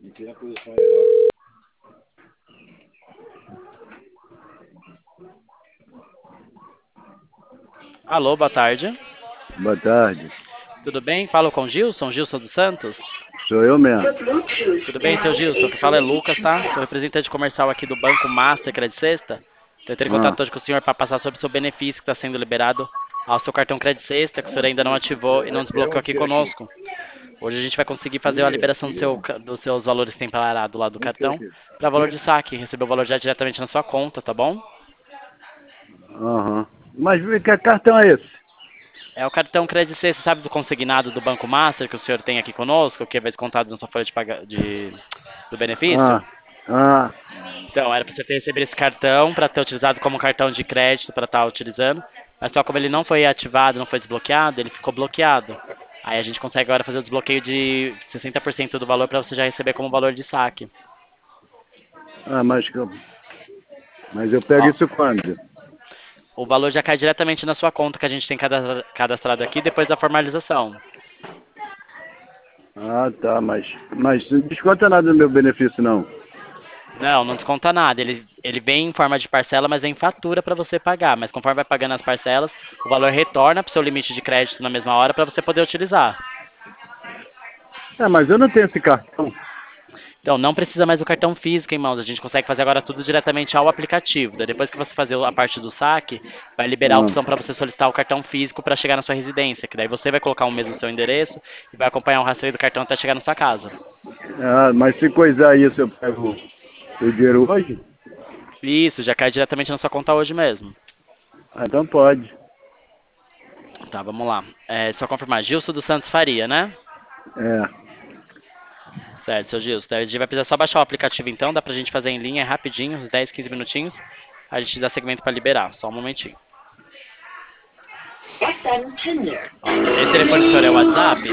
Entrei na posição errada. Alô, boa tarde. Boa tarde. Tudo bem? Falo com Gilson, Gilson dos Santos. Sou eu mesmo. Tudo bem, seu Gilson? O que fala é Lucas, tá? Sou representante comercial aqui do Banco Master Credit Sexta. Tentei contato hoje com o senhor para passar sobre o seu benefício que está sendo liberado ao seu cartão Credit Sexta, que o senhor ainda não ativou e não desbloqueou aqui conosco. Hoje a gente vai conseguir fazer a liberação dos seus valores que tem parado lá do cartão para valor de saque, receber o valor já diretamente na sua conta, tá bom? Aham. Mas que cartão é esse? É o cartão Credit Sexta, sabe do consignado do Banco Master que o senhor tem aqui conosco, que vai descontado na sua folha do benefício? Ah, ah. Então, era para você ter recebido esse cartão, para ter utilizado como cartão de crédito, para estar utilizando. Mas só como ele não foi ativado, não foi desbloqueado, ele ficou bloqueado. Aí a gente consegue agora fazer o desbloqueio de 60% do valor para você já receber como valor de saque. Ah, mas eu pego Ó, isso quando? o valor já cai diretamente na sua conta que a gente tem cadastrado aqui depois da formalização. Ah, tá, mas não desconta nada do meu benefício, não. Não, não desconta nada. Ele vem em forma de parcela, mas é em fatura para você pagar. Mas conforme vai pagando as parcelas, o valor retorna para o seu limite de crédito na mesma hora para você poder utilizar. É, mas eu não tenho esse cartão. Então, não precisa mais do cartão físico em mãos. A gente consegue fazer agora tudo diretamente ao aplicativo. Daí, depois que você fazer a parte do saque, vai liberar a opção para você solicitar o cartão físico para chegar na sua residência. Que daí você vai colocar um mês no seu endereço e vai acompanhar o rastreio do cartão até chegar na sua casa. Ah, mas se coisar isso, eu pego o dinheiro hoje? Isso, já cai diretamente na sua conta hoje mesmo. Ah, então pode. Tá, vamos lá. Só confirmar. Gilson dos Santos Faria, né? É. Certo, seu Gilson. Daí a gente vai precisar só baixar o aplicativo então. Dá pra gente fazer em linha rapidinho, uns 10, 15 minutinhos. A gente dá segmento para liberar. Só um momentinho. Ó, esse telefone do senhor é o WhatsApp?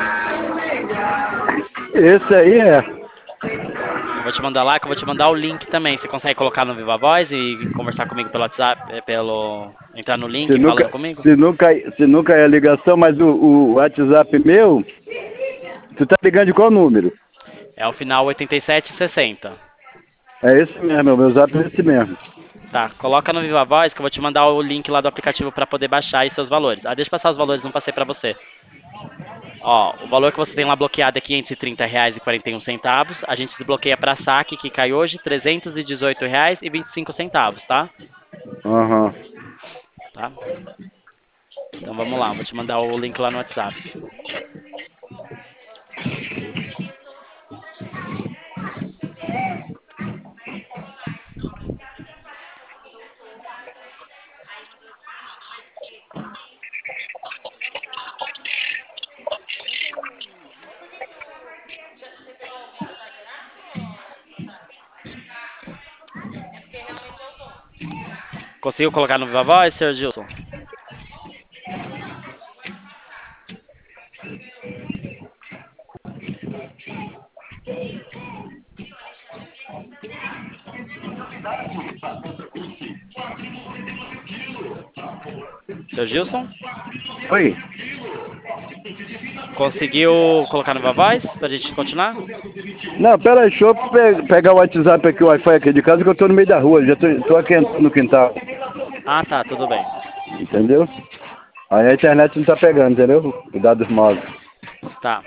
Esse aí é. Eu vou te mandar lá, que eu vou te mandar o link também. Você consegue colocar no Viva Voz e conversar comigo pelo WhatsApp, entrar no link falando comigo? Se nunca é ligação, mas o WhatsApp meu, tu tá ligando de qual número? É o final 8760. É esse mesmo, o meu zap é esse mesmo. Tá, coloca no Viva Voz que eu vou te mandar o link lá do aplicativo para poder baixar aí seus valores. Ah, deixa eu passar os valores, não passei para você. Ó, o valor que você tem lá bloqueado é R$ 530,41. A gente desbloqueia para saque, que cai hoje, R$ 318,25, tá? Aham. Tá? Então vamos lá, vou te mandar o link lá no WhatsApp. Conseguiu colocar no Viva Voz, Sr. Gilson? Sr. Gilson? Oi. Conseguiu colocar no Viva Voz pra gente continuar? Não, pera aí, deixa eu pegar o WhatsApp aqui, o Wi-Fi aqui de casa, que eu tô no meio da rua, já tô aqui no quintal. Ah, tá, tudo bem. Entendeu? Aí a internet não tá pegando, entendeu? O dados móveis. Tá.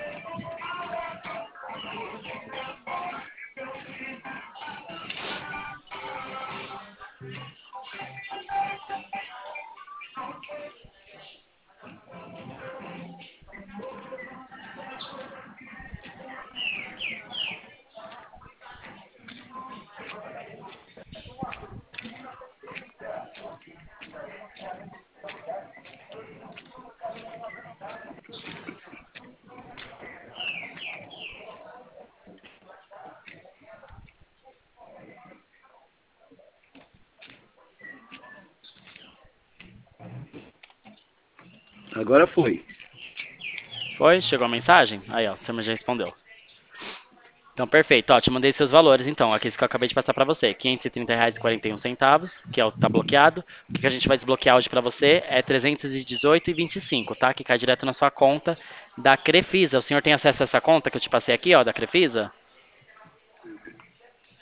Agora foi. Foi? Chegou a mensagem? Aí, ó, você já respondeu. Então, perfeito. Ó, te mandei seus valores, então. Aqui que eu acabei de passar pra você. R$ 530,41, que é o que tá bloqueado. O que a gente vai desbloquear hoje pra você é 318,25, tá? Que cai direto na sua conta da Crefisa. O senhor tem acesso a essa conta que eu te passei aqui, ó, da Crefisa?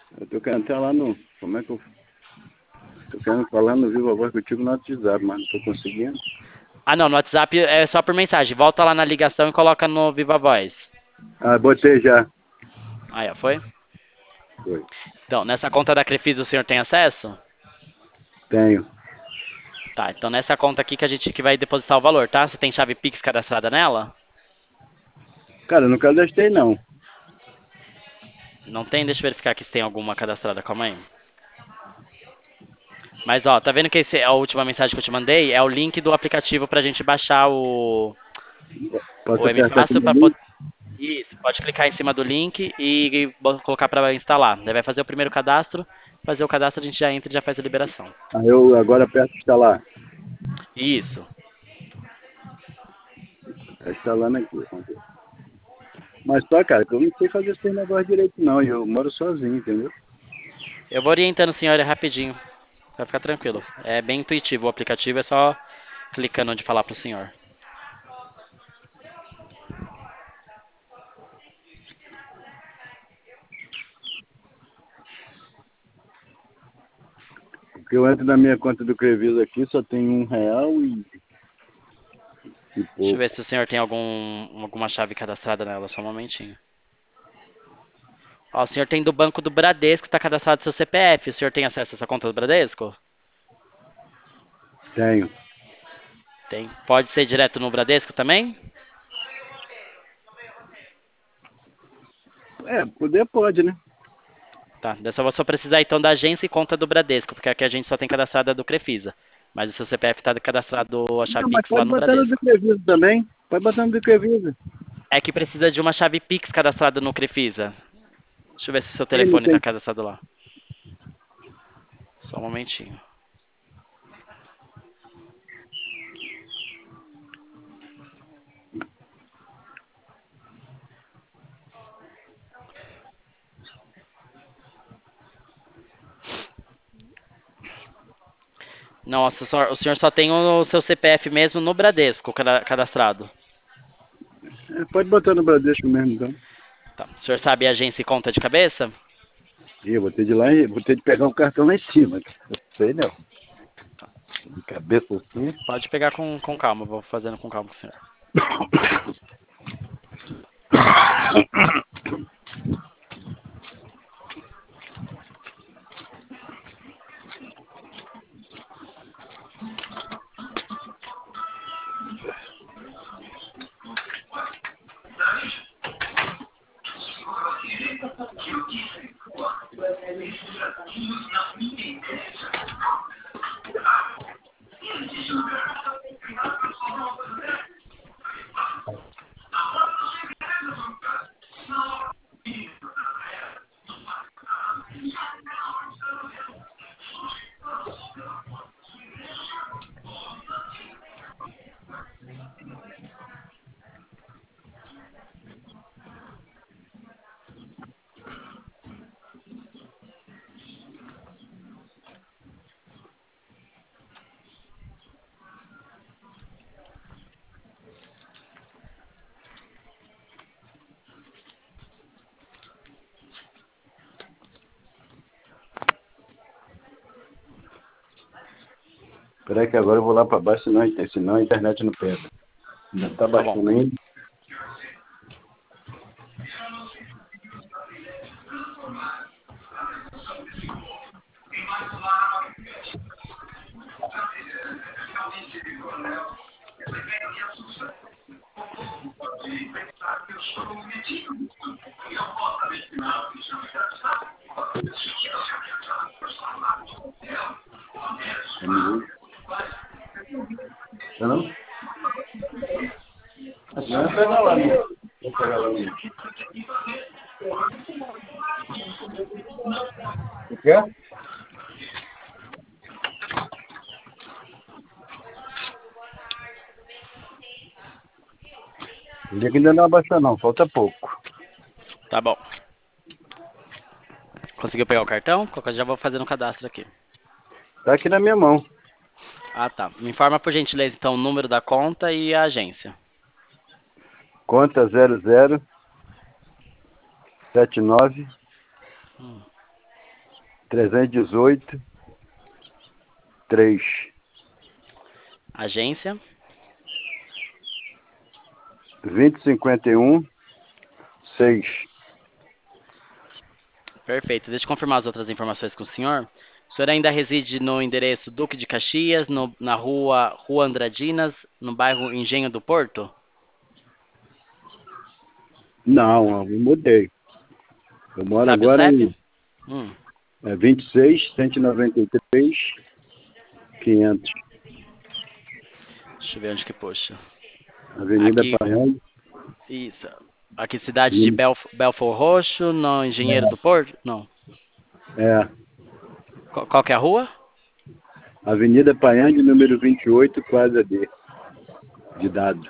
Eu tô querendo entrar lá no... Como é que eu... Tô querendo falar no Viva Voz contigo no WhatsApp, mas não tô conseguindo. Ah, não, no WhatsApp é só por mensagem. Volta lá na ligação e coloca no Viva Voz. Ah, botei já. Aí, ó, foi? Foi. Então, nessa conta da Crefisa o senhor tem acesso? Tenho. Tá, então nessa conta aqui que a gente que vai depositar o valor, tá? Você tem chave Pix cadastrada nela? Cara, eu não cadastrei não. Não tem? Deixa eu verificar aqui se tem alguma cadastrada, calma aí. Mas ó, tá vendo que a última mensagem que eu te mandei é o link do aplicativo pra gente baixar Posso o M apertar aqui Fácil no pra poder. link? Isso, pode clicar em cima do link e colocar pra instalar. Daí vai fazer o primeiro cadastro, fazer o cadastro a gente já entra e já faz a liberação. Aí eu agora aperto instalar. Isso. Tá instalando aqui. Vamos ver. Mas só, cara, que eu não sei fazer esse negócio direito não. E eu moro sozinho, entendeu? Eu vou orientando o senhor rapidinho. Vai ficar tranquilo. É bem intuitivo o aplicativo, é só clicando onde falar pro senhor. Porque eu entro na minha conta do Crevisa aqui, só tem R$ 1 e Deixa eu pouco. ver se o senhor tem alguma chave cadastrada nela, só um momentinho. Ó, o senhor tem do banco do Bradesco, está cadastrado seu CPF. O senhor tem acesso a essa conta do Bradesco? Tenho. Tem. Pode ser direto no Bradesco também? É, poder pode, né? Tá. Eu só vou só precisar então da agência e conta do Bradesco, porque aqui a gente só tem cadastrado a do Crefisa. Mas o seu CPF está cadastrado a chave Não, mas Pix lá pode no botar no do Bradesco. Crevisa também. Pode botar no do Crevisa. É que precisa de uma chave Pix cadastrada no Crefisa. Deixa eu ver se o seu Ih, não telefone está tem. cadastrado lá. Só um momentinho. Nossa, o senhor só tem o seu CPF mesmo no Bradesco cadastrado. É, pode botar no Bradesco mesmo, então. Tá. O senhor sabe a agência e conta de cabeça? Ih, eu vou ter de ir lá e vou ter de pegar o cartão lá em cima. Eu sei não. De cabeça assim. Pode pegar com calma, vou fazendo com calma com o senhor. Espera aí que agora eu vou lá para baixo, senão a internet não pega. Ainda tá Tá bom. baixando ainda. Tá não? Não, pega lá, né? Vou pegar lá. O quê? O dia que ainda não abaixou não, falta pouco. Tá bom. Conseguiu pegar o cartão? Qualquer coisa já vou fazendo o cadastro aqui. Tá aqui na minha mão. Ah, tá. Me informa por gentileza então o número da conta e a agência. Conta 0079 Hum. 318, 3. Agência. 2051, 6. Perfeito. Deixa eu confirmar as outras informações com o senhor. O senhor ainda reside no endereço Duque de Caxias, na Rua Andradinas, no bairro Engenho do Porto? Não, eu mudei. Eu moro Sabe o agora CEP? em 26, 193, 500. Deixa eu ver onde que puxa. Avenida Aqui, Paião. isso. Aqui, cidade de Belford Roxo, no Engenheiro do Porto? Não. É, Qual que é a rua? Avenida Paião, número 28, quadra D, de dado.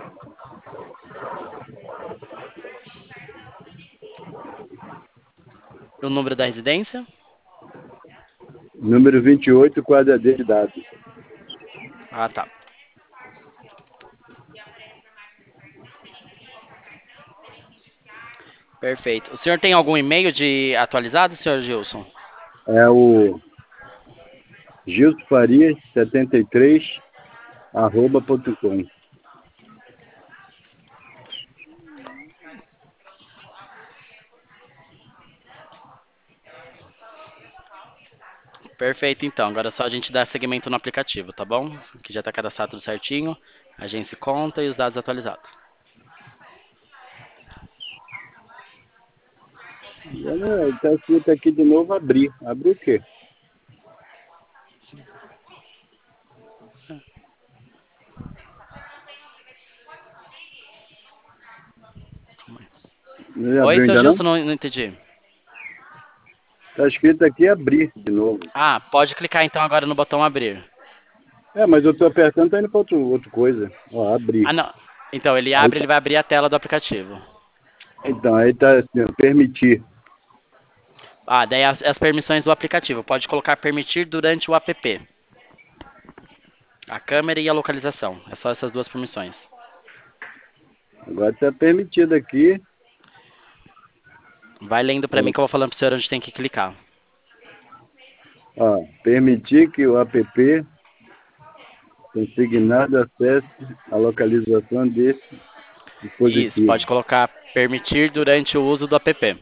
O número da residência? Número 28, quadra D, de dado. Ah, tá. Perfeito. O senhor tem algum e-mail de atualizado, senhor Gilson? É o Gilson Farias, 73, @.com. Perfeito, então. Agora é só a gente dar seguimento no aplicativo, tá bom? Que já está cadastrado tudo certinho. Agência e conta e os dados atualizados. Está escrito aqui de novo abrir. Abrir o quê? Não Oi, abriu seu ainda não? Gilson, não entendi. Está escrito aqui abrir de novo. Ah, pode clicar então agora no botão abrir. É, mas eu estou apertando, está indo para outra coisa. Ó, abrir. Ah, não. Então, ele Aí, abre, ele vai abrir a tela do aplicativo. então, aí está assim, ó, permitir. Ah, daí as permissões do aplicativo. Pode colocar permitir durante o app. A câmera e a localização. É só essas duas permissões. Agora está permitido aqui. Vai lendo pra mim que eu vou falando pro senhor onde tem que clicar. Ó, permitir que o app consignado acesse a localização desse Isso, dispositivo. pode colocar permitir durante o uso do app.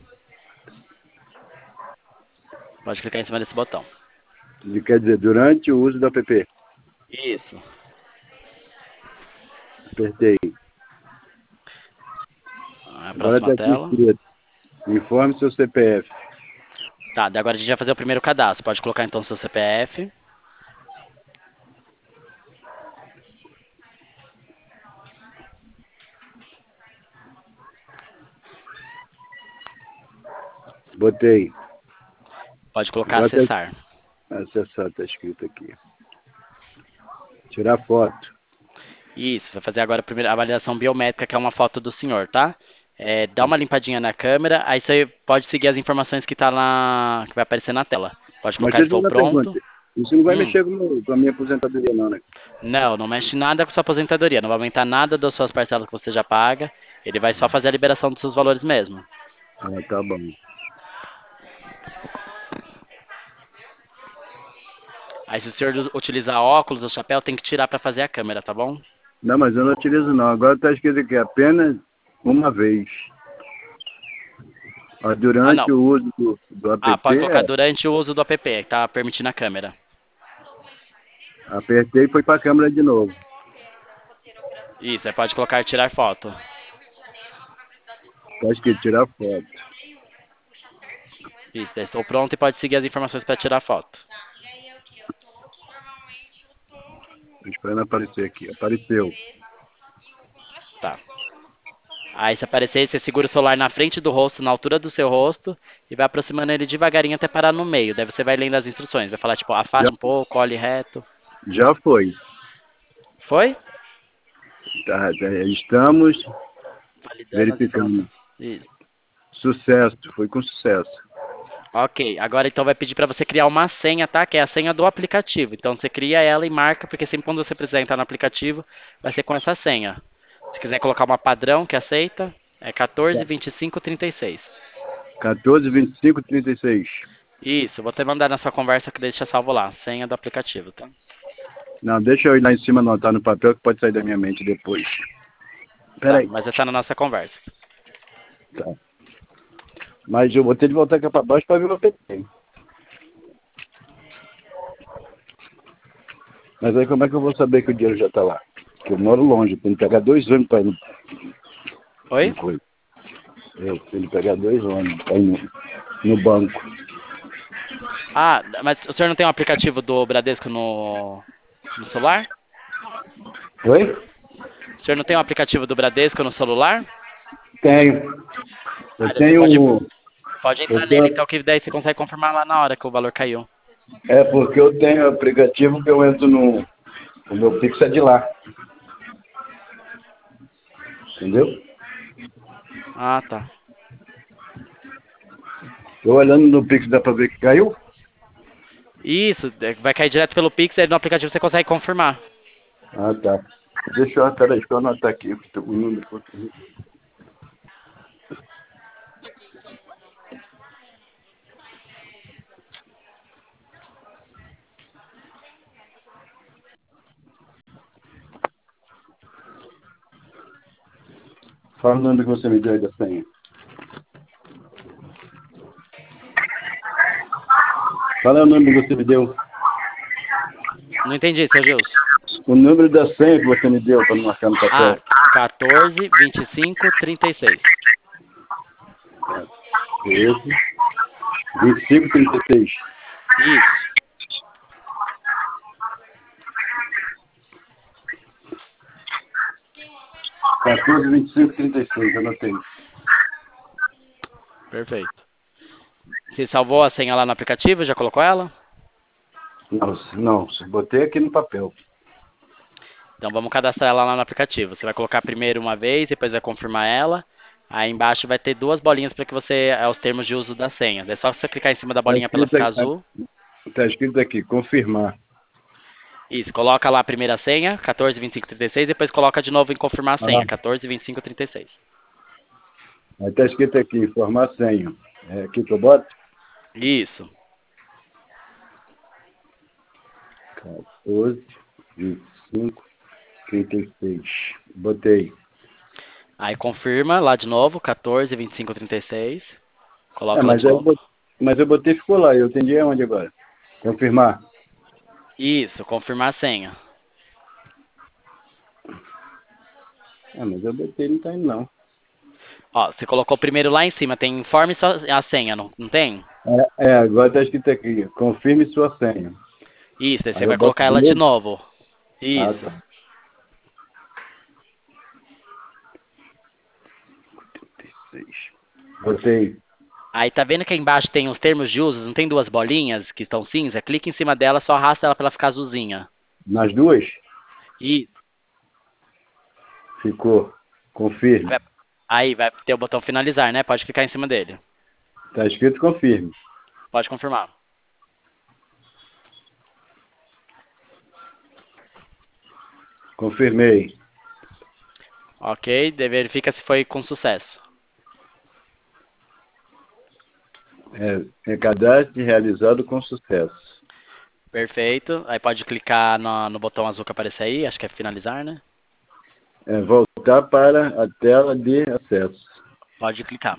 Pode clicar em cima desse botão. Quer dizer, durante o uso do app. Isso. Apertei. A Agora próxima está aqui tela. escrito. Informe seu CPF. Tá, daí agora a gente vai fazer o primeiro cadastro. Pode colocar então seu CPF. Botei. Pode colocar Agora acessar. acessar, está escrito aqui. Tirar foto. Isso, vai fazer agora a primeira avaliação biométrica, que é uma foto do senhor, tá? Dá uma limpadinha na câmera, aí você pode seguir as informações que tá lá, que vai aparecer na tela. Pode Mas colocar deixa eu estou fazer uma pronto. pergunta. Isso não vai Hum, mexer com a minha aposentadoria, não, né? não, não mexe nada com sua aposentadoria, não vai aumentar nada das suas parcelas que você já paga. Ele vai só fazer a liberação dos seus valores mesmo. Ah, tá bom. Aí se o senhor utilizar óculos ou chapéu, tem que tirar para fazer a câmera, tá bom? Não, mas eu não utilizo, não. Agora está escrito aqui, apenas uma vez. Ó, Ah, não. durante o uso do Ah, app, pode colocar durante o uso do app, que tá permitindo a câmera. apertei e foi para a câmera de novo. Isso, aí pode colocar tirar foto. Está escrito tirar foto. Isso, daí estou pronto e pode seguir as informações para tirar foto. Tô esperando aparecer aqui. Apareceu. Tá. Aí se aparecer, você segura o celular na frente do rosto, na altura do seu rosto, e vai aproximando ele devagarinho até parar no meio. Daí você vai lendo as instruções. Vai falar tipo, Já, afaste um pouco, olhe reto. já foi. Foi? Estamos Validando as verificando. informações. Isso. Sucesso. Foi com sucesso. Ok, agora então vai pedir para você criar uma senha, tá? Que é a senha do aplicativo. Então você cria ela e marca, porque sempre quando você precisar entrar no aplicativo, vai ser com essa senha. Se quiser colocar uma padrão que aceita, é 14 25 36. 14, 25, 36. Isso, vou te mandar na sua conversa que deixa salvo lá, senha do aplicativo, tá? Não, deixa eu ir lá em cima anotar no papel que pode sair da minha mente depois. Tá, Peraí. mas está na nossa conversa. Tá. Mas eu vou ter de voltar aqui pra baixo pra ver o PT. Mas aí como é que eu vou saber que o dinheiro já tá lá? Porque eu moro longe, tem que pegar 2 ônibus pra ir no Oi? coisa. Eu tenho que pegar 2 ônibus pra ir no banco. Ah, mas o senhor não tem um aplicativo do Bradesco no celular? Oi? O senhor não tem um aplicativo do Bradesco no celular? Tenho. Ah, Eu você tenho. pode Eu entrar nele, tenho então, que daí você consegue confirmar lá na hora que o valor caiu. é porque eu tenho aplicativo que eu entro no. O meu Pix é de lá. Entendeu? Ah, tá. Eu olhando no Pix dá pra ver que caiu? Isso, vai cair direto pelo Pix, aí no aplicativo você consegue confirmar. Ah, tá. Peraí, deixa eu anotar aqui o número. Fala o número que você me deu aí da senha. Fala o número que você me deu. Não entendi, seu Gilson. O número da senha que você me deu para não marcar no Ah, papel. 14, 25, 36. 13, 25, 36. Isso, 14, 25, 36. Anotei. perfeito. Você salvou a senha lá no aplicativo? Já colocou ela? Não, botei aqui no papel. Então vamos cadastrar ela lá no aplicativo. Você vai colocar primeiro uma vez, depois vai confirmar ela. Aí embaixo vai ter duas bolinhas para que você, os termos de uso da senha. É só você clicar em cima da bolinha para ela ficar azul. Tá escrito aqui, confirmar. Isso, coloca lá a primeira senha, 14, 25, 36, depois coloca de novo em confirmar a Ah, senha, 14, 25, 36. aí tá escrito aqui, informar senha. É aqui que eu boto? Isso. 14, 25, 36. Botei. Aí confirma lá de novo, 14, 25, 36. É, Coloca ela de novo. mas eu botei e ficou lá. Eu entendi aonde agora? Confirmar. Isso, confirmar a senha. É, mas eu botei não tá indo não. Ó, você colocou primeiro lá em cima, tem informe só a senha, não tem? Agora tá escrito aqui, confirme sua senha. Isso, aí Aí você eu vai boto colocar de ela de novo? novo. Ah, Isso. tá. 36. Botei Aí tá vendo que aí embaixo tem os termos de uso, não tem duas bolinhas que estão cinza? Clica em cima dela, só arrasta ela pra ela ficar azulzinha. nas duas, E ficou. Confirme. aí vai ter o botão finalizar, né? Pode clicar em cima dele. Tá escrito confirme. Pode confirmar. Confirmei. Ok, daí verifica se foi com sucesso. É cadastro realizado com sucesso. Perfeito. Aí pode clicar no botão azul que aparece aí, acho que é finalizar, né? Voltar para a tela de acesso. Pode clicar.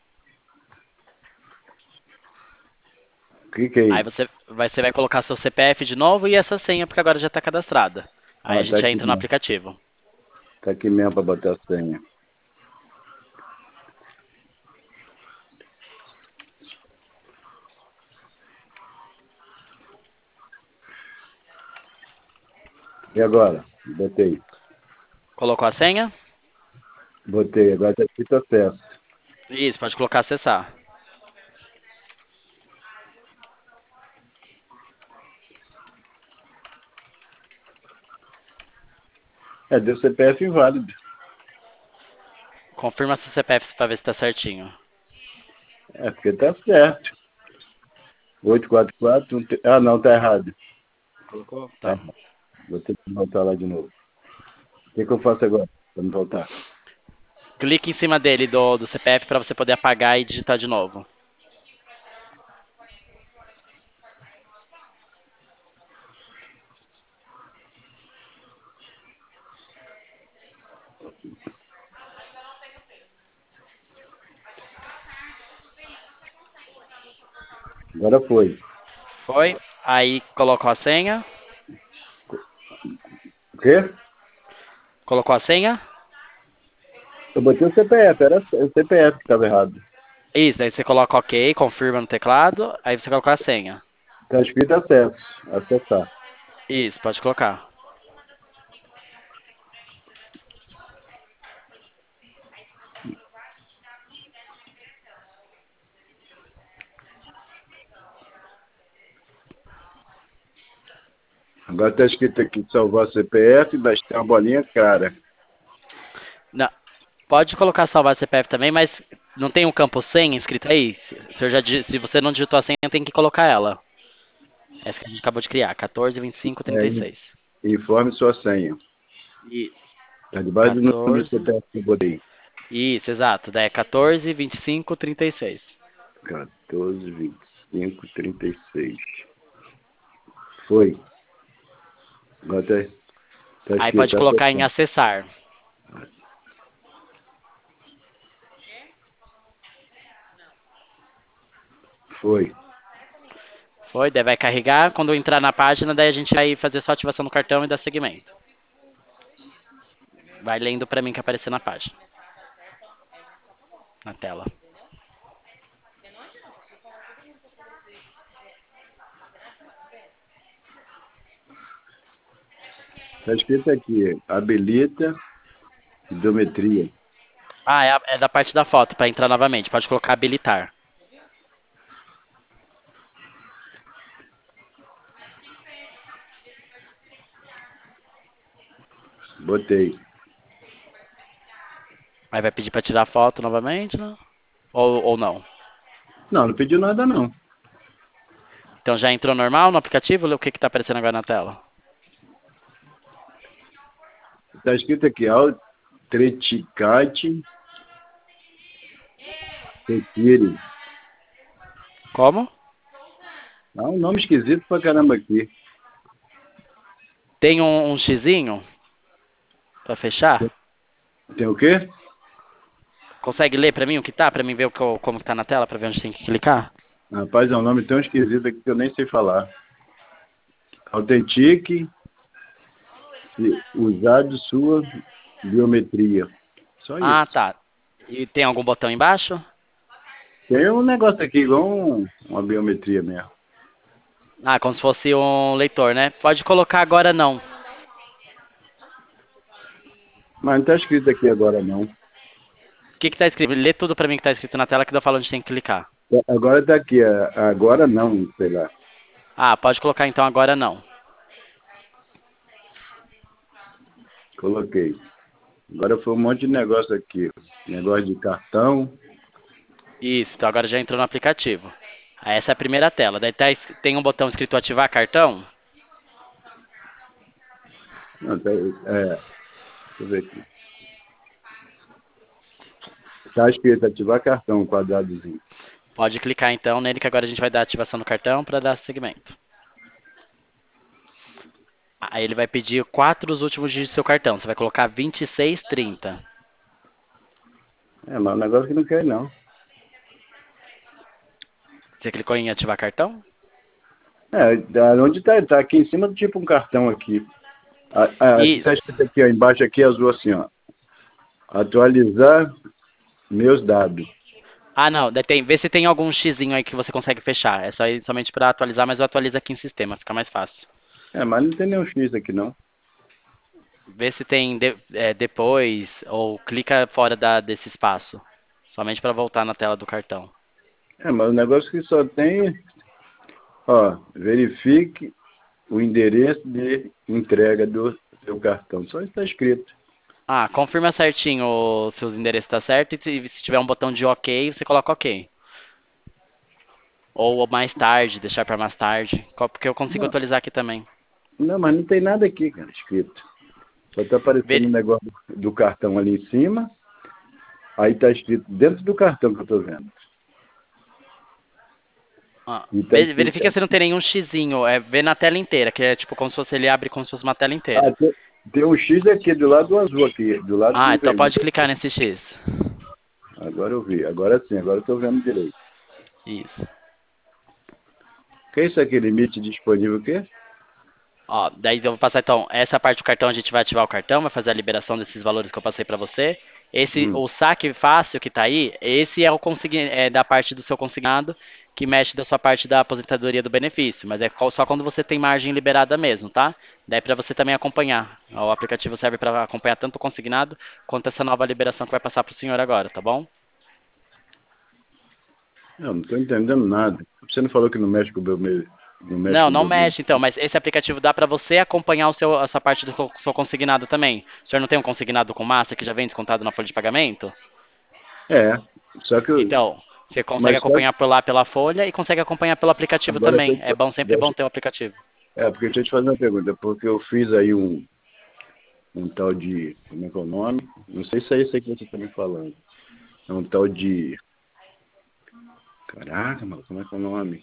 Aí Cliquei. você vai colocar seu CPF de novo e essa senha, porque agora já está cadastrada. Aí a Tá gente já aqui entra no mesmo. aplicativo. Tá aqui mesmo para botar a senha. E agora? Botei. Colocou a senha? Botei. Agora tá escrito acesso. Isso, pode colocar acessar. Deu CPF inválido. Confirma seu CPF para ver se está certinho. Porque tá certo. 844. Ah, não, tá errado. Colocou? Tá Tá. errado. Vou ter que voltar lá de novo. O que eu faço agora para não voltar? Clique em cima dele do CPF para você poder apagar e digitar de novo. Agora foi. Foi. Aí colocou a senha. O quê? Colocou a senha? Eu botei o CPF, era o CPF que estava errado. Isso, aí você coloca OK, confirma no teclado, aí você coloca a senha. Está escrito acesso. Acessar. Isso, pode colocar. Agora está escrito aqui salvar CPF, mas tem uma bolinha cara. Não, pode colocar salvar CPF também, mas não tem um campo senha escrito aí? Se você não digitou a senha, tem que colocar ela. Essa que a gente acabou de criar, 14, 25, É, 36. informe sua senha. Isso, Está debaixo do número do 14. CPF que eu botei. Isso, exato. Daí é 14, 25, 36. 14, 25, 36. Foi. Agora está Aí pode escrito colocar em acessar. acessar. Foi. Foi, daí vai carregar. Quando eu entrar na página, daí a gente vai fazer só ativação do cartão e dar seguimento. Vai lendo pra mim que aparecer na página. Na tela. Está escrito aqui, habilita biometria. Ah, é da parte da foto, pra entrar novamente. Pode colocar habilitar. Botei. Aí vai pedir pra tirar foto novamente, né? Ou não. Não, não pediu nada não. Então já entrou normal no aplicativo? O que que tá aparecendo agora na tela? Está escrito aqui, Authenticating Security. Como? Ah, um nome esquisito pra caramba aqui. Tem um xizinho pra fechar? Tem o quê? Consegue ler pra mim o que tá? Pra mim ver como que tá na tela, pra ver onde tem que clicar? Rapaz, é um nome tão esquisito aqui que eu nem sei falar. Autentique e usar de sua biometria. Só isso. Ah, tá. E tem algum botão embaixo? Tem um negócio aqui igual uma biometria mesmo. Ah, como se fosse um leitor, né? Pode colocar agora não. Mas não tá escrito aqui agora não. O que que tá escrito? Lê tudo pra mim que tá escrito na tela que eu falo onde tem que clicar. Agora tá aqui, agora não, sei lá. Ah, pode colocar então agora não. Coloquei. Agora foi um monte de negócio aqui. Negócio de cartão. Isso, então agora já entrou no aplicativo. Aí essa é a primeira tela. Daí tem um botão escrito ativar cartão. Não, deixa eu ver aqui. Tá escrito ativar cartão, quadradozinho. Pode clicar então nele que agora a gente vai dar ativação do cartão para dar seguimento. Aí ele vai pedir 4 os últimos dígitos do seu cartão. Você vai colocar 2630. Mas o negócio que não quer não. Você clicou em ativar cartão? Onde tá? Tá aqui em cima do tipo um cartão aqui. Aqui Isso. tá escrito aqui, ó, embaixo aqui azul assim, ó. Atualizar meus dados. Ah, não. Vê se tem algum xizinho aí que você consegue fechar. É só ir somente para atualizar, mas eu atualizo aqui em sistema, fica mais fácil. Mas não tem nenhum X aqui não. Vê se tem depois ou clica fora desse espaço. Somente para voltar na tela do cartão. Mas o negócio que só tem, ó, verifique o endereço de entrega do seu cartão. Só isso está escrito. Ah, confirma certinho o seu endereço tá certo e se tiver um botão de OK, você coloca OK. Ou mais tarde, deixar para mais tarde, porque eu consigo Não, atualizar aqui também. não, mas não tem nada aqui, cara, escrito. Só está aparecendo um negócio do cartão ali em cima. Aí está escrito dentro do cartão que eu estou vendo. E tá escrito, Verifica se não tem nenhum xizinho, vê na tela inteira, que é tipo como se fosse ele abre como se fosse uma tela inteira. tem, Tem um X aqui do lado do azul aqui, do lado do Ah, então vermelho. pode clicar nesse X. Agora eu vi, agora sim, agora eu tô vendo direito. Isso. O que é isso aqui, limite disponível o quê? Ó, daí eu vou passar então, essa parte do cartão a gente vai ativar o cartão, vai fazer a liberação desses valores que eu passei para você. O saque fácil que tá aí, esse é é da parte do seu consignado, que mexe da sua parte da aposentadoria do benefício, mas é só quando você tem margem liberada mesmo, tá? Daí para você também acompanhar. O aplicativo serve para acompanhar tanto o consignado quanto essa nova liberação que vai passar para o senhor agora, tá bom? Eu não tô entendendo nada. Você não falou que não mexe com o meu, não mexe Não, com o não meu bem? mexe então, mas esse aplicativo dá para você acompanhar essa parte do seu consignado também. O senhor não tem um consignado com massa que já vem descontado na folha de pagamento? É, só que eu, Então, você consegue mas só acompanhar por lá pela folha e consegue acompanhar pelo aplicativo agora também. É bom, sempre bom ter o aplicativo. porque deixa eu te fazer uma pergunta, porque eu fiz aí um tal de, como é que é o nome? Não sei se é esse aqui que você está me falando. É um tal de, caraca, mano, como é que é o nome?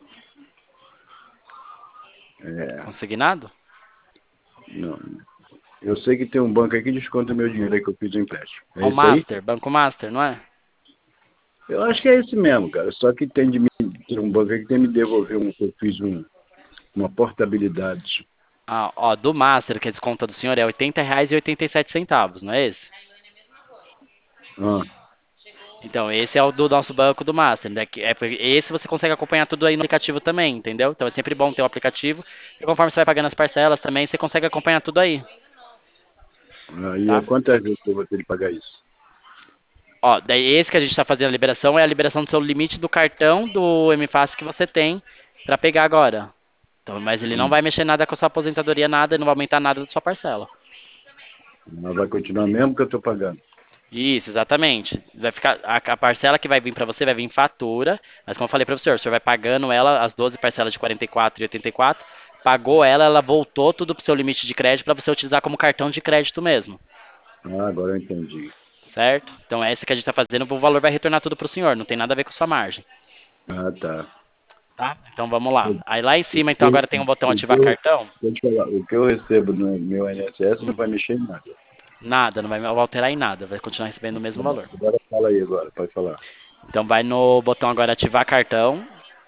É, Consignado? não, eu sei que tem um banco aí que desconta meu dinheiro aí que eu fiz o empréstimo. É É o esse aí? Master, Banco Master, não é? Eu acho que é esse mesmo, cara. Só que tem um banco aí que tem que me devolver eu fiz uma portabilidade. Ah, ó, do Master, que a desconta do senhor é R$ 80,87, não é esse? Ah, Então, esse é o do nosso banco do Master, né? Esse você consegue acompanhar tudo aí no aplicativo também, entendeu? Então é sempre bom ter o aplicativo. E conforme você vai pagando as parcelas também, você consegue acompanhar tudo aí, aí é tá? quantas vezes eu vou ter que pagar isso? Ó, daí esse que a gente está fazendo a liberação é a liberação do seu limite do cartão do MFAS que você tem para pegar agora. Então, mas ele não vai mexer nada com a sua aposentadoria, nada, não vai aumentar nada da sua parcela. Mas vai continuar mesmo que eu estou pagando. Isso, exatamente. Vai ficar a parcela que vai vir para você vai vir em fatura, mas como eu falei para o senhor vai pagando ela as 12 parcelas de 44 e 84, pagou ela, ela voltou tudo pro seu limite de crédito para você utilizar como cartão de crédito mesmo, Ah, agora eu entendi. certo? Então é esse que a gente está fazendo, o valor vai retornar tudo pro senhor, não tem nada a ver com sua margem. Ah, tá. Tá? Então vamos lá. O Aí lá em o cima, que então agora tem um botão o que ativar eu, cartão. deixa eu te falar, o que eu recebo no meu INSS não Hum, vai mexer em nada. Nada, não vai alterar em nada, vai continuar recebendo o mesmo valor. Agora fala aí agora, pode falar. Então vai no botão agora ativar cartão.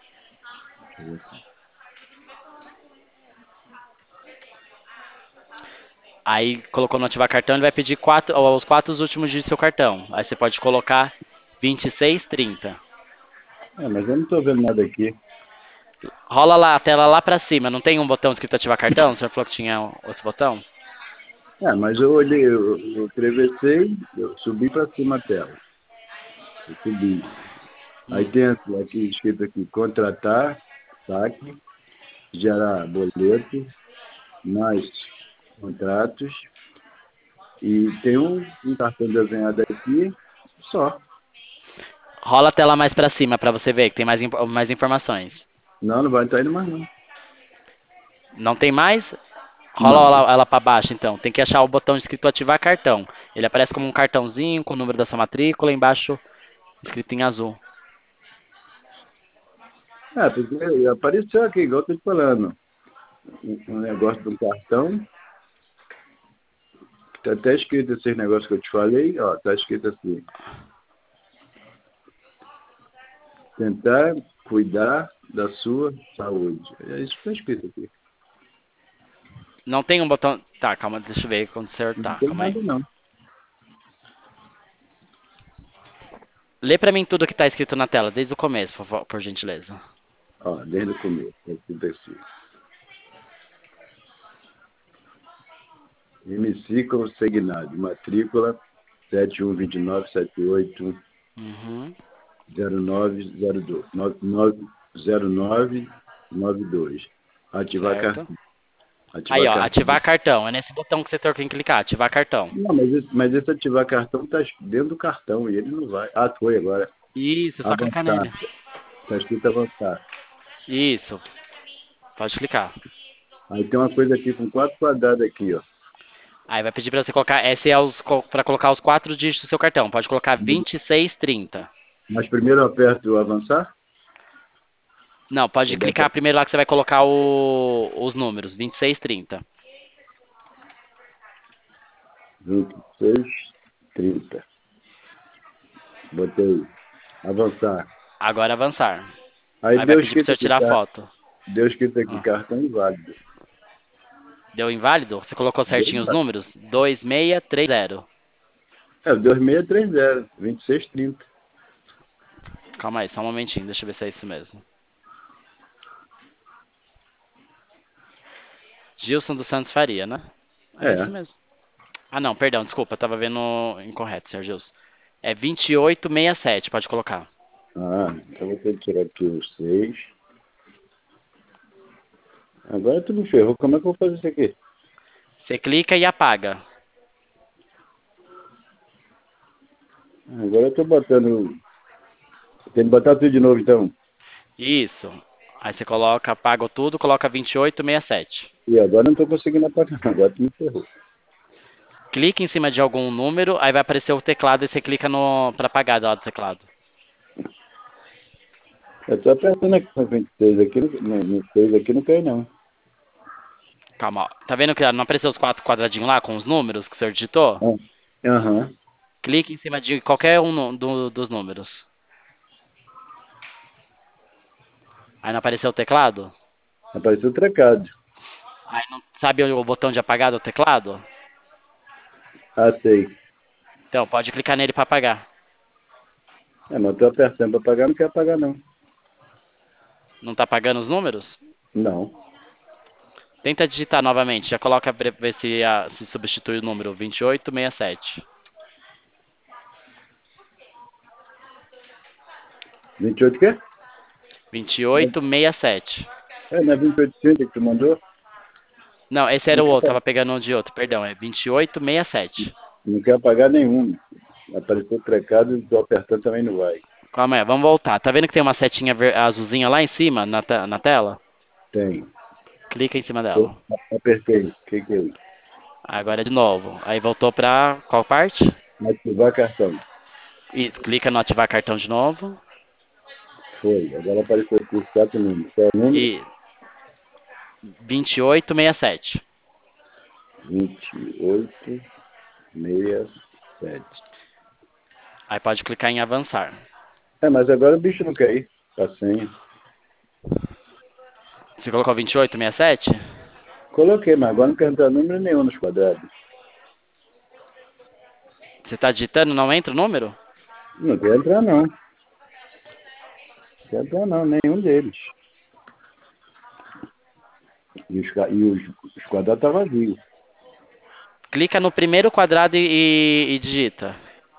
Aí colocou no ativar cartão, ele vai pedir os quatro últimos dígitos do seu cartão. Aí você pode colocar 2630. Mas eu não estou vendo nada aqui. Rola lá a tela lá pra cima, não tem um botão escrito ativar cartão? O senhor falou que tinha outro botão? Mas eu olhei, eu atravessei, eu subi para cima a tela. Eu subi. Aí Hum. tem aqui escrito aqui, contratar, saque, gerar boleto, mais contratos, e tem um cartão desenhado aqui, só. Rola a tela mais pra cima pra você ver que tem mais informações. Não, não vai estar indo mais não. Não tem mais? Não. Rola ela para baixo, então. Tem que achar o botão escrito ativar cartão. Ele aparece como um cartãozinho com o número da sua matrícula, embaixo escrito em azul. Porque apareceu aqui, igual eu tô te falando, um negócio de um cartão, que tá até escrito esses negócios que eu te falei, ó, tá escrito assim, tentar cuidar da sua saúde. É isso que tá escrito aqui. Não tem um botão. Tá, calma, deixa eu ver quando o senhor Não tá. tem Calma aí. nada não. Lê pra mim tudo que tá escrito na tela, desde o começo, por gentileza. Ó, desde o começo, tá escrito assim. MC consignado, matrícula 712978 Uhum. 0902 0992. Ativar Certo. cartão. Aí, Ativar ó, cartão. ativar cartão. É nesse botão que você tem que clicar, ativar cartão. Não, mas esse ativar cartão tá dentro do cartão e ele não vai. Ah, foi agora. Isso, é só clicar Avançar. nele. Tá escrito avançar. Isso, pode clicar. Aí tem uma coisa aqui com 4 quadrados aqui, ó. Aí vai pedir pra você colocar, esse é pra colocar os quatro dígitos do seu cartão. Pode colocar 2630. Mas primeiro eu aperto o avançar. Não, pode Ou dá pra... clicar primeiro lá que você vai colocar os números, 2630. 26,30. Botei. Avançar. Agora avançar. Aí Aí vai deu pedir pra escrito você aqui, tirar a foto. deu escrito aqui, Ah. cartão inválido. Deu inválido? Você colocou Deu certinho os inválido. números? 2630. É, 2630, 26,30. Calma aí, só um momentinho, deixa eu ver se é isso mesmo. Gilson dos Santos Faria, né? É isso É. mesmo. Ah, não, perdão, desculpa, eu tava vendo incorreto, senhor Gilson. É 2867, pode colocar. Ah, então vou ter que tirar aqui os 6. Agora tu me ferrou. Como é que eu vou fazer isso aqui? Você clica e apaga. Agora eu tô botando. Tem que botar tudo de novo, então. Isso. Aí você coloca, apaga tudo, coloca 2867. E agora eu não tô conseguindo apagar. Agora tu me ferrou. Clica em cima de algum número, aí vai aparecer o teclado e você clica no para apagar do lado do teclado. Eu tô apertando aqui no 26 aqui, no 6 aqui não cai não. Calma, ó. Tá vendo que não apareceu os 4 quadradinhos lá com os números que o senhor digitou? Ah, aham. Clique em cima de qualquer um dos números. Aí não apareceu o teclado? Apareceu trocado. Aí não sabe o botão de apagar do teclado? Ah, sei. Então, pode clicar nele para apagar. É, mas eu tô apertando pra apagar, não quer apagar não. Não tá apagando os números? Não. Tenta digitar novamente. Já coloca ver se substitui o número 2867. 28 quê? 2867. Não é 28,30 que tu mandou? Não, esse Não era o quer, outro, tava pegando um de outro, perdão, é 2867. não quer apagar nenhum. Apareceu trecado e tô apertando também não vai. Calma aí, vamos voltar. Tá vendo que tem uma setinha azulzinha lá em cima na tela? Tem. Clica em cima Eu dela. apertei. O que que é isso? Agora de novo. Aí voltou pra qual parte? Ativar cartão. Isso, clica no ativar cartão de novo. Foi. Agora apareceu aqui os 4 números. Qual é o número? E 2867. 28,67. Aí pode clicar em avançar. É, mas agora o bicho não quer ir. A senha. Você colocou 2867? Coloquei, mas agora não quer entrar número nenhum nos quadrados. Você tá digitando, não entra o número? Não quer entrar, não. Não quer entrar, não. Nenhum deles. E os quadrados tá vazio. Clica no primeiro quadrado e digita.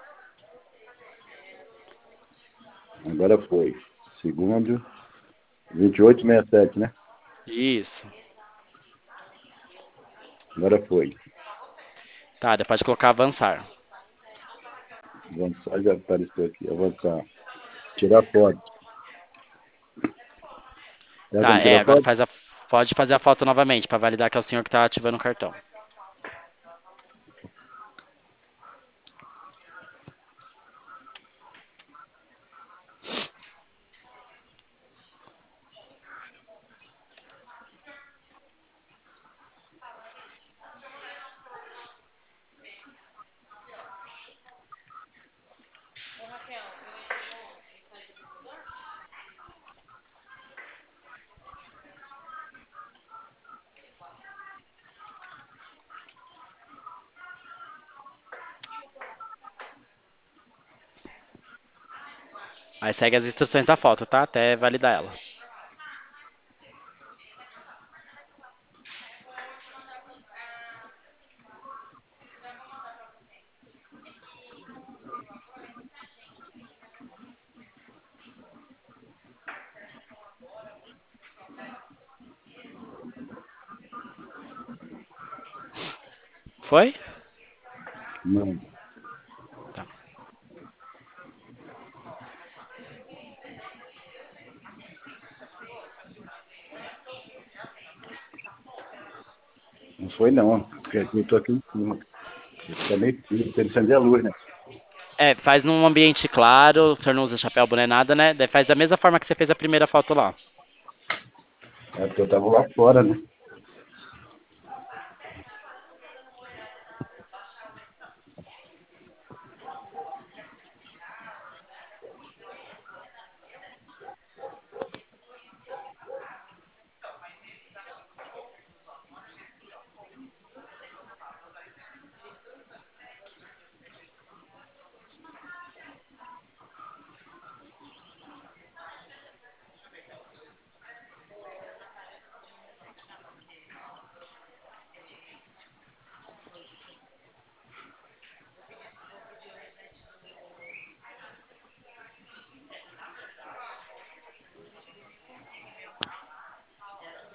Agora foi. Segundo. 28,67, né? Isso. Agora foi. Tá, depois de colocar avançar. Avançar já apareceu aqui. Avançar. Tirar foto. Será que Tá, não tira agora foto? pode fazer a foto novamente para validar que é o senhor que tá ativando o cartão. Aí segue as instruções da foto, tá? Até validar ela. Foi? Não. Tá. Não foi, não. Porque aqui eu tô aqui em cima. Tá meio frio. Tem que acender a luz, né? É, faz num ambiente claro, o senhor não usa chapéu, boné, nada, né? Daí faz da mesma forma que você fez a primeira foto lá. É porque eu tava lá fora, né?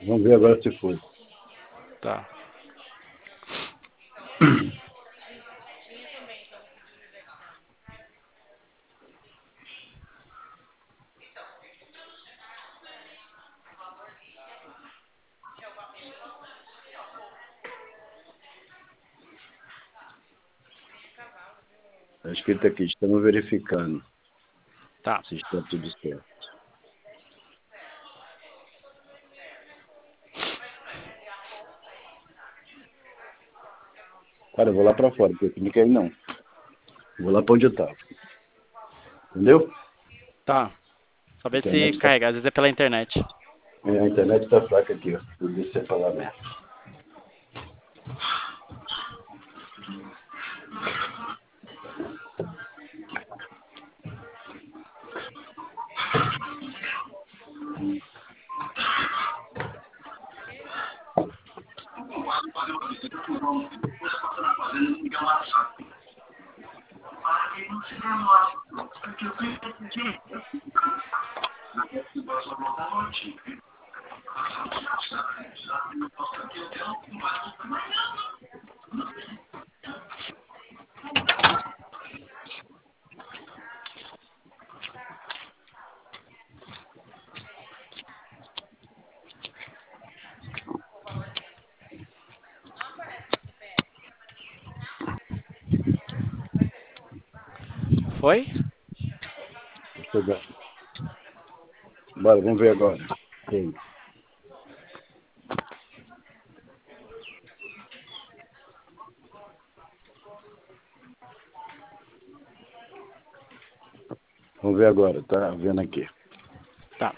Vamos ver agora se foi. Tá. Está escrito aqui, estamos verificando Tá. se está tudo certo. Cara, eu vou lá para fora, porque aqui não quer ir não. Vou lá para onde eu estava. Entendeu? Tá. Só A ver se internet carrega, às vezes é pela internet. a internet está fraca aqui, ó. Vou descer para lá mesmo. Foi? Deixa eu dar. Bora, vamos ver agora. Sim. Vamos ver agora, tá vendo aqui. Tá.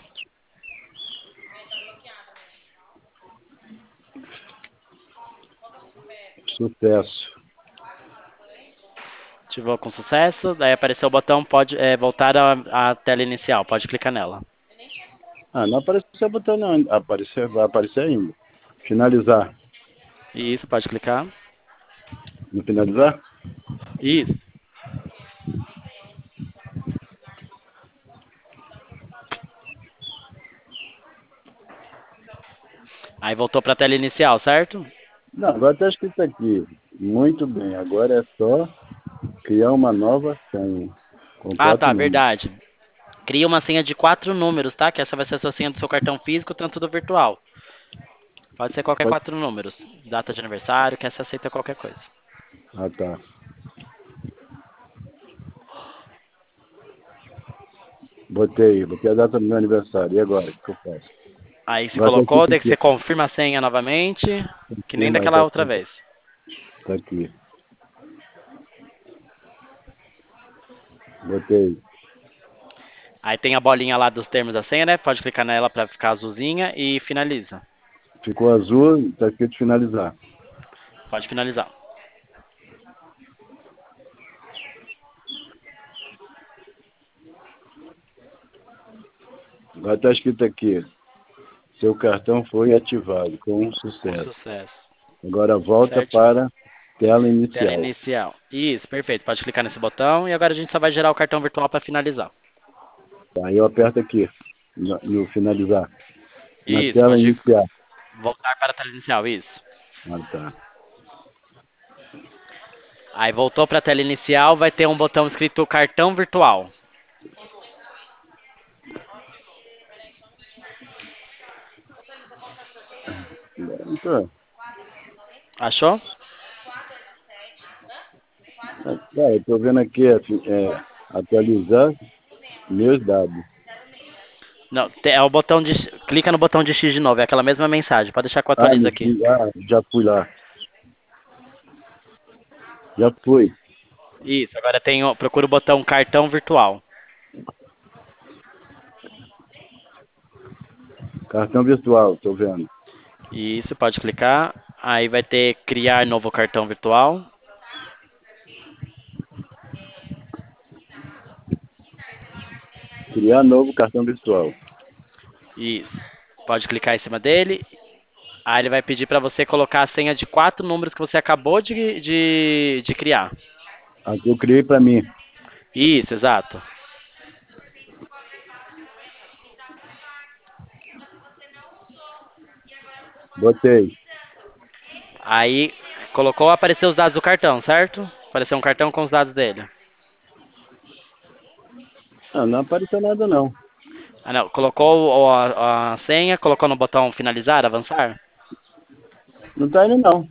Sucesso. Ativou com sucesso, daí apareceu o botão pode voltar à tela inicial, pode clicar nela. Ah, não apareceu botão não. Vai aparecer ainda. Finalizar. Isso, pode clicar. No finalizar? Isso. Aí voltou para a tela inicial, certo? Não, agora está escrito aqui. Muito bem. Agora é só criar uma nova senha. Com Ah, 4 tá, números. verdade. Cria uma senha de 4 números, tá? Que essa vai ser a sua senha do seu cartão físico, tanto do virtual. Pode ser qualquer Pode... 4 números. Data de aniversário, que essa aceita qualquer coisa. Ah, tá. Botei a data do meu aniversário. E agora? O que eu faço? Aí se Agora está colocou, escrito daí que aqui. você confirma a senha novamente, que nem Confirma, daquela outra vez. tá aqui. Botei. Aí tem a bolinha lá dos termos da senha, né? Pode clicar nela para ficar azulzinha e finaliza. Ficou azul, está escrito finalizar. Pode finalizar. Agora está escrito aqui. Seu cartão foi ativado com Com sucesso. sucesso. Agora volta Certinho. para tela Tela inicial. inicial. Isso, perfeito. Pode clicar nesse botão e agora a gente só vai gerar o cartão virtual para finalizar. Aí eu aperto aqui, no finalizar. Na Isso, tela pode inicial. voltar para a tela inicial, isso. Ah, tá. Aí voltou para a tela inicial, vai ter um botão escrito cartão virtual. Então, Achou? eu estou vendo aqui, atualizar meus dados. Não, é o botão de. Clica no botão de X de novo, é aquela mesma mensagem. Pode deixar que eu Ah, atualizo aqui. já fui lá. Já fui. Isso, agora tem, procura o botão cartão virtual. Cartão virtual, estou vendo. Isso, pode clicar. Aí vai ter criar novo cartão virtual. Criar novo cartão virtual. Isso. Pode clicar em cima dele. Aí ele vai pedir para você colocar a senha de 4 números que você acabou de criar. Aqui eu criei para mim. Isso, exato. Botei. Aí, colocou, apareceu os dados do cartão, certo? Apareceu um cartão com os dados dele. Ah, não apareceu nada, não. Ah, não. Colocou a senha, colocou no botão finalizar, avançar? Não tá indo, não.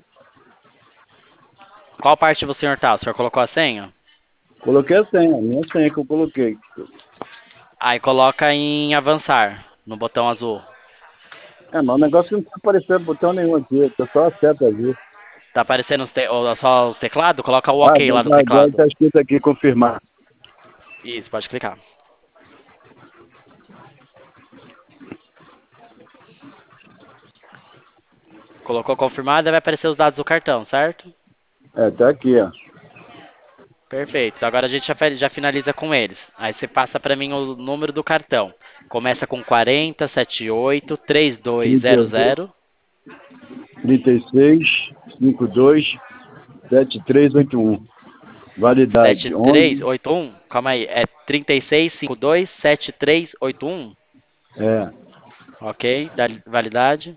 Qual parte do senhor tá? O senhor colocou a senha? Coloquei a senha, a minha senha que eu coloquei. Aí coloca em avançar, no botão azul. É, mas o negócio não tá aparecendo botão nenhum aqui. Tá só a seta ali. Tá aparecendo só o teclado? Coloca o Ah, OK lá no já teclado. tá escrito aqui, confirmar. Isso, pode clicar. Colocou confirmado, aí vai aparecer os dados do cartão, certo? É, tá aqui, ó. Perfeito. Então agora a gente já finaliza com eles. Aí você passa para mim o número do cartão. Começa com 40 78 3200 36, 52, 7381. Validade 11. 7381. Calma aí, é 36 52 7381. É. Ok, validade.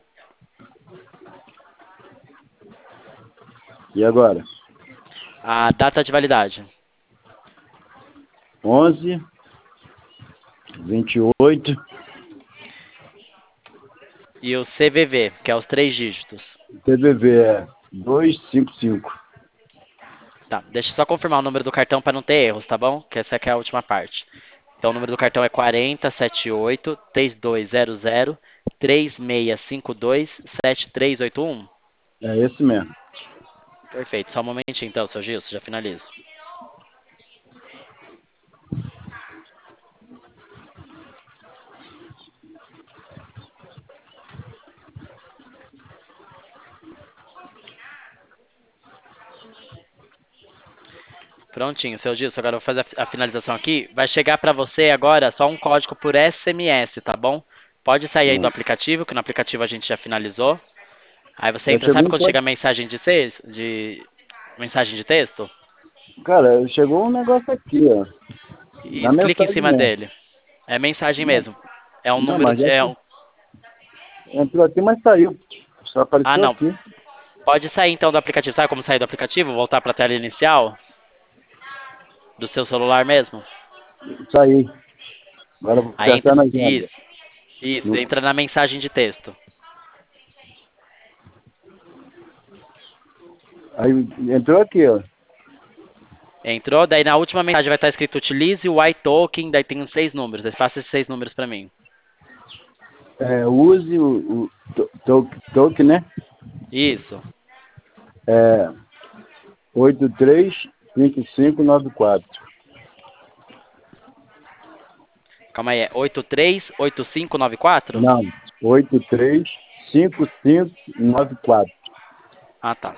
E agora? A data de validade. 11, 28. E o CVV, que é os 3 dígitos. TVV é 255. Tá, deixa eu só confirmar o número do cartão para não ter erros, tá bom? Que essa aqui é a última parte. Então o número do cartão é 40 78 3200 3652 7381. É esse mesmo. Perfeito. Só um momentinho então, seu Gilson, já finalizo. Prontinho, seu Gilson. Agora eu vou fazer a finalização aqui. Vai chegar para você agora só um código por SMS, tá bom? Pode sair aí do aplicativo, que no aplicativo a gente já finalizou. Aí você Já entra, chegou sabe um quando chega a código. mensagem de texto? Cara, chegou um negócio aqui, ó. Na Isso, clica em mensagem cima mesmo. dele. É mensagem Não, mesmo. É um não, número mas de. já entrou aqui, mas saiu. Só Ah, apareceu não. aqui. Pode sair então do aplicativo. Sabe como sair do aplicativo? Voltar para a tela inicial do seu celular mesmo? Saí. Agora eu vou Aí entra. apertar na agenda. Isso. Isso, entra na mensagem de texto. Aí entrou aqui, ó. Entrou, daí na última mensagem vai estar escrito utilize o iToken, daí tem uns 6 números. Aí faça esses 6 números para mim. Use o token, né? Isso. É 835594. Calma aí, é 838594? Não, 835594. Ah, tá.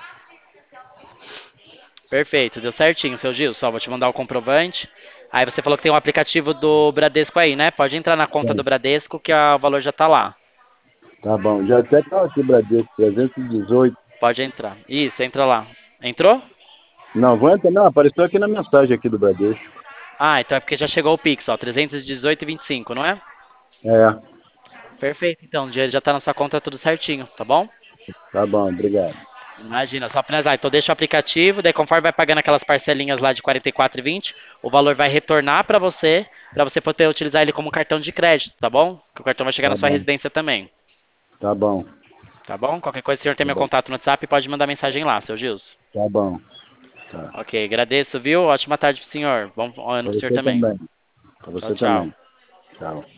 Perfeito, deu certinho, seu Gil. Só vou te mandar o comprovante. Aí você falou que tem um aplicativo do Bradesco aí, né? Pode entrar na conta do Bradesco que o valor já tá lá. Tá bom, já até tá aqui, Bradesco, 318. Pode entrar. Isso, entra lá. Entrou? Não, vou entrar, não, apareceu aqui na mensagem aqui do Bradesco. Ah, então é porque já chegou o Pix, ó, 318,25, não é? É, Perfeito, então, o dinheiro já tá na sua conta tudo certinho, tá bom? tá bom, obrigado. Imagina, só finalizar. Então deixa o aplicativo, daí conforme vai pagando aquelas parcelinhas lá de 44,20, o valor vai retornar para você poder utilizar ele como cartão de crédito, tá bom? Que o cartão vai chegar Tá na sua bom, residência também, tá bom, tá bom? Qualquer coisa, o senhor tem tá meu bom, contato no WhatsApp e pode mandar mensagem lá, seu Gilson. tá bom. Tá. Ok, agradeço, viu? Ótima tarde pro senhor. Bom ano Pra pro senhor você também. também. Pra Tchau, você tchau. também. Tchau.